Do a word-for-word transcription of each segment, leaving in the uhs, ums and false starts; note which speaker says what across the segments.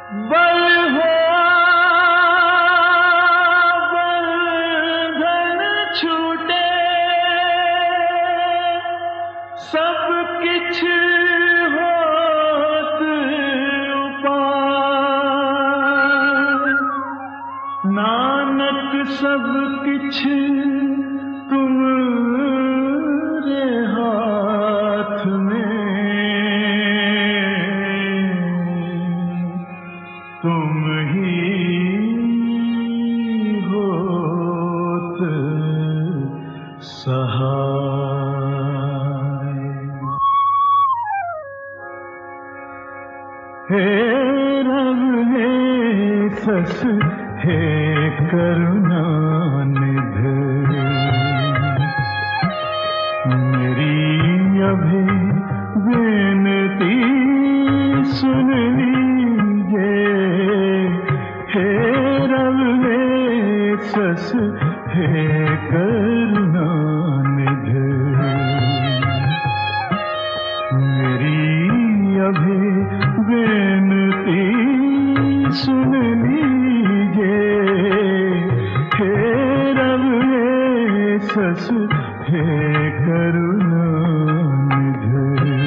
Speaker 1: बल हो बंधन छूटे सब किछ होत उपाय। नानक सब किछ तुमरे हाथ में, तुम ही होत सहाय। हे रब हे सस हे करुणानिधि, मेरी अभी बेनती सुन लीजिए। हे रब हे सस हे करुणानिधि, मेरी अभी बेनती सुन लीजिए। हे रब हे सस हे करुणानिधि।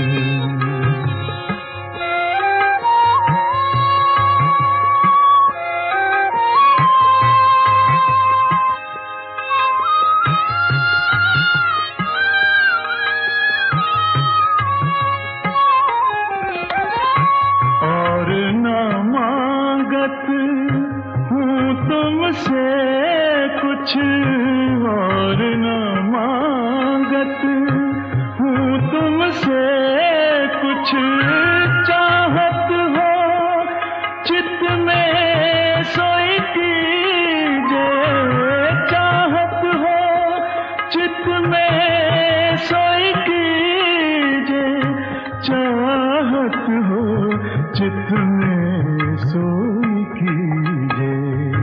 Speaker 1: और न मांगत हूँ तुमसे कुछ, और न मांगत हूँ तुमसे कुछ। चाहत हो चित्त में सोई कीजिए, चाहत हो चित्त में सोई कीजिए, चाहत हो चित्त में सोई कीजिए।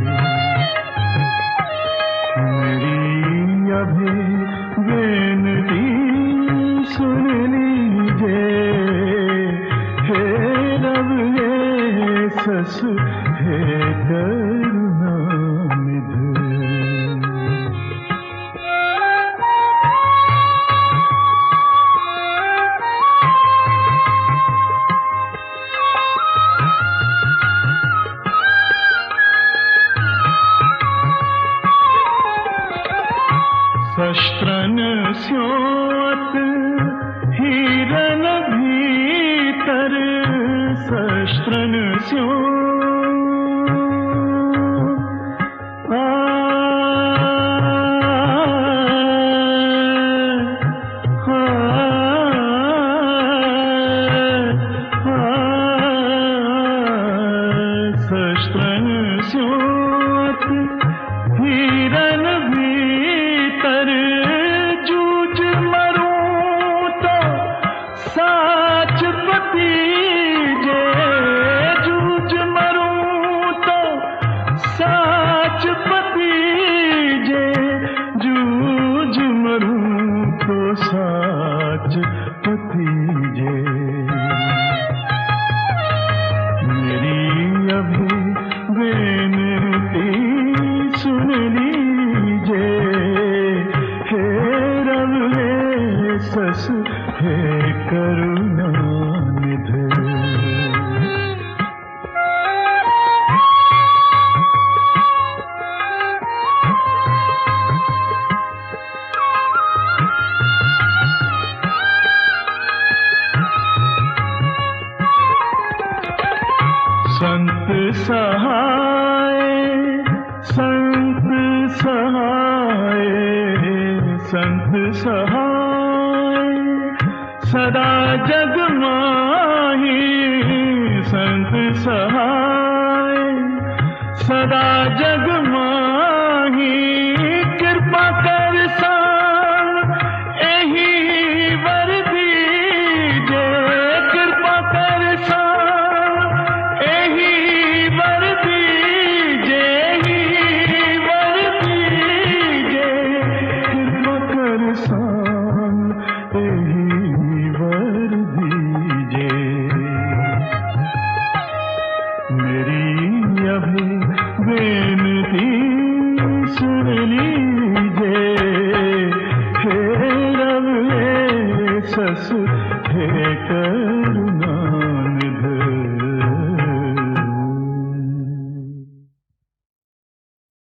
Speaker 1: मेरी अभी बेनती सुन लीजिए। हे रब हे सस हे करुणानिधि। शस्त्रन स्योत हिरन भीतर, शस्त्रन स्यो आ, आ, आ, शस्त्रन स्योत हिरन भीतर। जूझ मरूं तो साच पतीजे, जूझ मरूं तो साच पतीजे, जूझ मरूं तो साच पतीजे। मेरी अभी बेनती सुन लीजिए। हे रब हे सस हे करुणानिधि। संत सहाय संत सहाय, संत सहाय सदा जग माही। संत सहाय सदा जग माही, कृपा कर सान एही वर दीजे। कृपा कर सान एही वर दीजे, एही वर दीजे। कृपा कर सान एही वर दीजे। मेरी बेनती सुन लीजिए, हे रब हे ससुर हे करुणा।